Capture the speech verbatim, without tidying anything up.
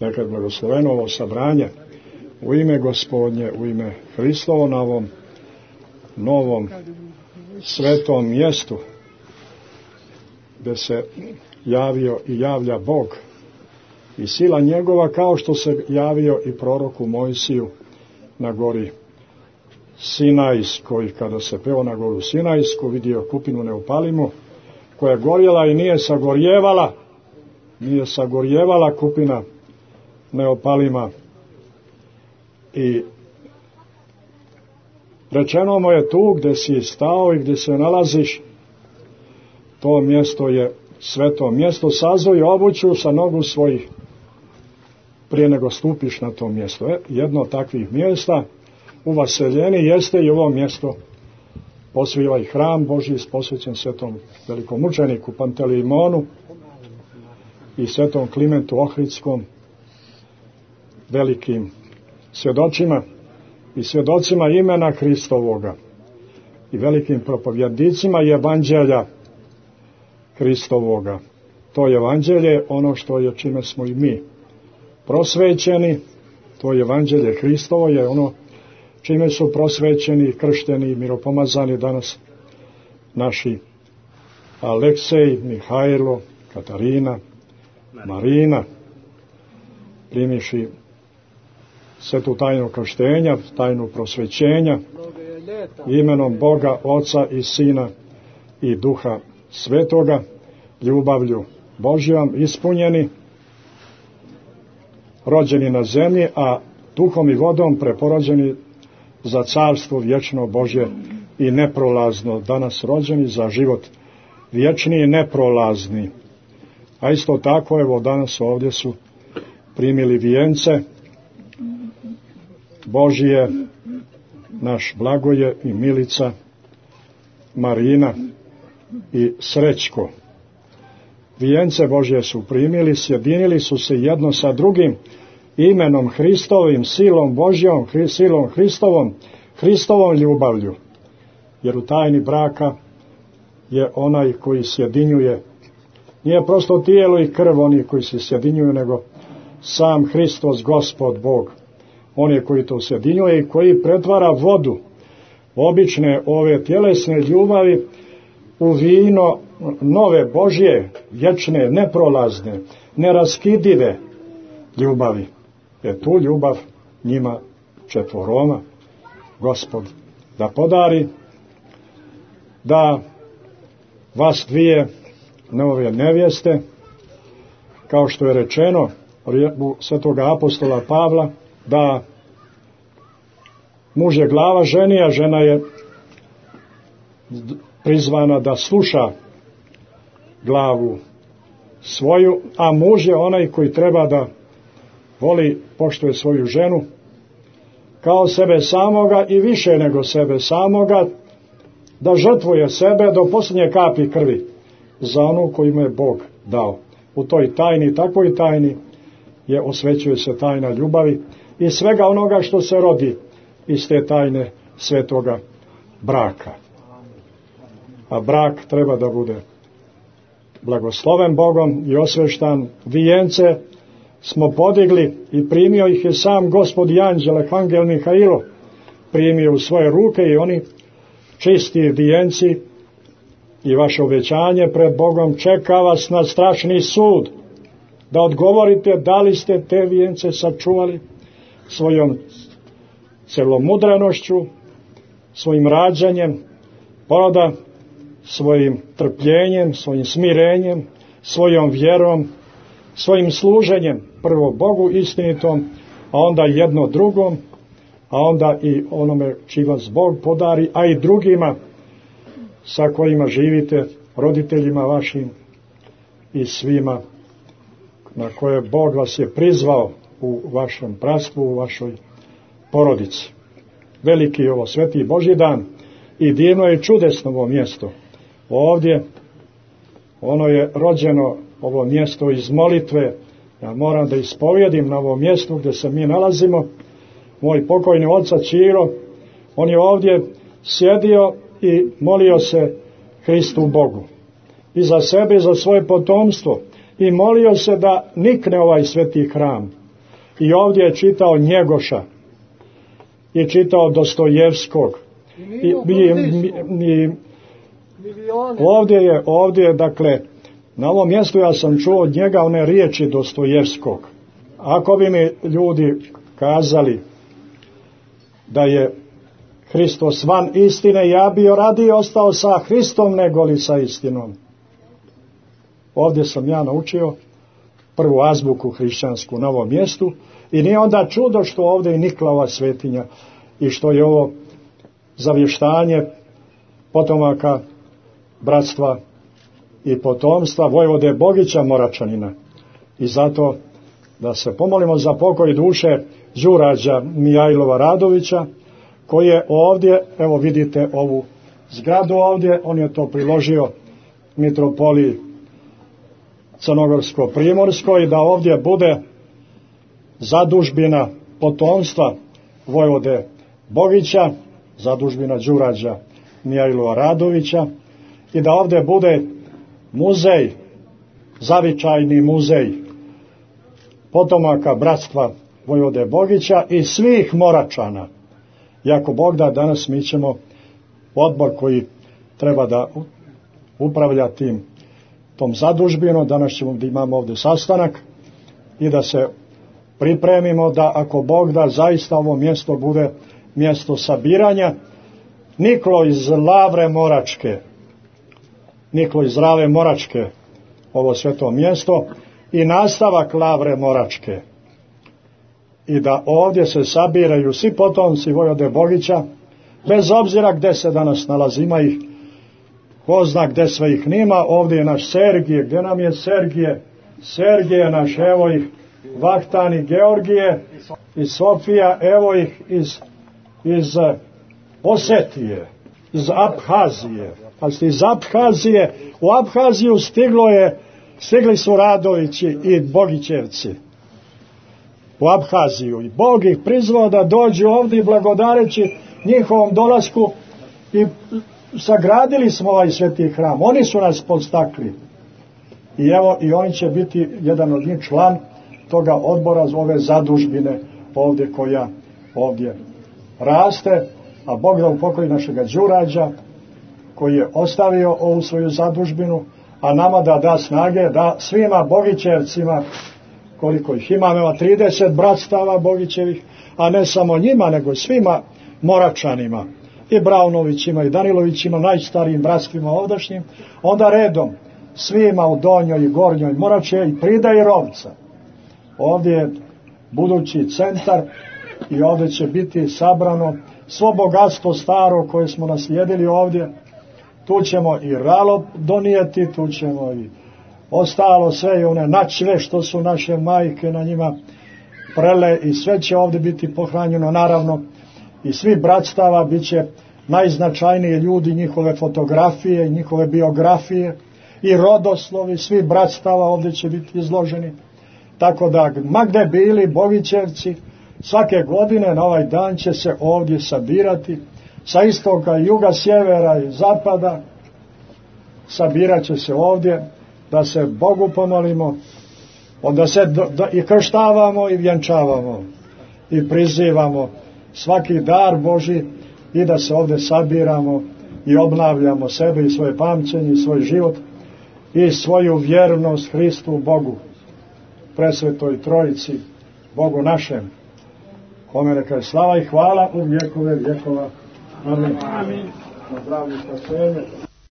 Neka je blagosloveno ovo sabranje u ime Gospodnje, u ime Hristovo na ovom novom svetom mjestu gdje se javio i javlja Bog i sila njegova, kao što se javio i proroku Mojsiju na gori Sinajskoj, kada se peo na goru Sinajsku, vidio kupinu neupalimu koja je gorjela i nije sagorjevala, nije sagorjevala kupina neopalima, i rečeno mu je: tu gdje si stao i gdje se nalaziš, to mjesto je sveto mjesto, sazuj obuću sa nogu svojih prije nego stupiš na to mjesto. E, jedno od takvih mjesta u Vaseljeni jeste i ovo mjesto, posviva i hram Božji posvećen svetom velikomučeniku Pantelimonu i svetom Klimentu Ohridskom, velikim svjedočima i svjedocima imena Hristovoga i velikim propovjednicima evanđelja Hristovoga. To evanđelje, ono što je čime smo i mi prosvećeni, to evanđelje Hristovo je ono čime su prosvećeni, kršteni i miropomazani danas naši Aleksej, Mihajlo, Katarina, Marina, primiši svetu tajnu krštenja, tajnu prosvećenja, imenom Boga, Oca i Sina i Duha Svetoga, ljubavlju Božjom ispunjeni, rođeni na zemlji, a duhom i vodom preporođeni za carstvo vječno Božje i neprolazno, danas rođeni za život vječni i neprolazni. A isto tako, evo danas ovdje su primili vijence Božije, naš Blagoje i Milica, Marina i Srećko. Vijence Božje su primili, sjedinili su se jedno sa drugim imenom Hristovim, silom Božjom, silom Hristovom, Hristovom ljubavlju. Jer u tajni braka je onaj koji sjedinjuje, nije prosto tijelo i krv oni koji se sjedinjuju, nego sam Hristos, Gospod Bog. On je koji to sjedinjuje i koji pretvara vodu, obične ove tjelesne ljubavi, u vino nove Božje, vječne, neprolazne, neraskidive ljubavi. Je tu ljubav njima četvoroma Gospod da podari, da vas dvije nove nevjeste, kao što je rečeno u svetoga apostola Pavla, da muž je glava ženi, a žena je prizvana da sluša glavu svoju, a muž je onaj koji treba da voli, poštuje svoju ženu kao sebe samoga i više nego sebe samoga, da žrtvuje sebe do posljednje kapi krvi za onu koju mu je Bog dao. U toj tajni, takvoj tajni je osvećuje se tajna ljubavi i svega onoga što se rodi iz te tajne svetoga braka. A brak treba da bude blagosloven Bogom i osveštan. Vijence smo podigli i primio ih je sam Gospod i anđel Arhangel Mihailo, primio u svoje ruke, i oni čisti vijenci i vaše obećanje pred Bogom čeka vas na strašni sud, da odgovorite da li ste te vijence sačuvali svojom celomudrenošću, svojim rađanjem poroda, svojim trpljenjem, svojim smirenjem, svojom vjerom, svojim služenjem, prvo Bogu istinitom, a onda jedno drugom, a onda i onome čiji vas Bog podari, a i drugima sa kojima živite, roditeljima vašim i svima na koje Bog vas je prizvao u vašem bratstvu, u vašoj porodici. Veliki je ovo sveti Božji dan i divno je čudesno ovo mjesto. Ovdje ono je rođeno, ovo mjesto, iz molitve. Ja moram da ispovjedim na ovom mjestu gdje se mi nalazimo. Moj pokojni oca Ćiro, on je ovdje sjedio i molio se Hristu Bogu i za sebe i za svoje potomstvo, i molio se da nikne ovaj sveti hram, I ovdje je čitao Njegoša i čitao Dostojevskog i, i, i, i ovdje je ovdje je dakle na ovom mjestu ja sam čuo od njega one riječi Dostojevskog. Ako bi mi ljudi kazali da je Hristos van istine, ja bi radije ostao sa Hristom nego li sa istinom. Ovdje sam ja naučio prvu azbuku hrišćansku na ovom mjestu i nije onda čudo što ovdje i nikla ova svetinja i što je ovo zavještanje potomaka bratstva i potomstva Vojvode Bogića Moračanina. I zato da se pomolimo za pokoj duše Đurađa Mijajlova Radovića, koji je ovdje, evo vidite ovu zgradu ovdje, on je to priložio mitropoliji Crnogorsko-Primorskoj, da ovdje bude zadužbina potomstva Vojvode Bogića, zadužbina Đurađa Mijajlova Radovića, i da ovdje bude muzej, zavičajni muzej potomaka bratstva Vojvode Bogića i svih Moračana. I ako Bog da, danas mi ćemo odbor koji treba da upravlja tim tom zadužbinom, danas ćemo da imamo ovdje sastanak i da se pripremimo da ako Bog da zaista ovo mjesto bude mjesto sabiranja. Niklo iz Lavre Moračke, Niklo iz Rave Moračke, ovo sveto mjesto i nastavak Lavre Moračke. I da ovdje se sabiraju svi potomci Vojvode Bogića, bez obzira gdje se danas nalazi, ima ih, ko zna gdje sve ih nima. Ovdje je naš Sergije, gdje nam je Sergije? Sergije naš, evo ih, Vahtan i Georgije i Sofija, evo ih iz, iz Osetije, iz Abhazije. Pazite, iz Abhazije, u Abhaziju stiglo je, stigli su Radovići i Bogićevci u Abhaziju i Bog ih prizvao da dođu ovdje i blagodareći njihovom dolasku i sagradili smo ovaj sveti hram. Oni su nas podstakli i evo i oni će biti jedan od njih član toga odbora za ove zadužbine ovdje koja ovdje raste, a Bog da upokoji našega Đurađa koji je ostavio ovu svoju zadužbinu, a nama da da snage da svima Bogićevcima, koliko ih ima, ima trideset bratstava Bogićevih, a ne samo njima, nego svima Moračanima, i Braunovićima i Danilovićima, najstarijim bratstvima ovdašnjim, onda redom svima u Donjoj i Gornjoj Morače i Prida i Rovca. Ovdje je budući centar i ovdje će biti sabrano svo bogatstvo staro koje smo naslijedili ovdje. Tu ćemo i ralo donijeti, tu ćemo i ostalo sve i one načve što su naše majke na njima prele i sve će ovdje biti pohranjeno, naravno i svi bratstava bit će najznačajniji ljudi, njihove fotografije, njihove biografije i rodoslovi, svi bratstava ovdje će biti izloženi. Tako da, ma gde bili Bogićevci, svake godine na ovaj dan će se ovdje sabirati, sa istoka, juga, sjevera i zapada, sabirat će se ovdje, da se Bogu pomolimo, onda se do, do, i krštavamo i vjenčavamo i prizivamo svaki dar Božji i da se ovdje sabiramo i obnavljamo sebe i svoje pamćenje i svoj život i svoju vjernost Hristu Bogu, presvetoj Trojici, Bogu našem, kome neka je slava i hvala u vjekove vjekova. Amin. Amin. Na zdravlje spasenje.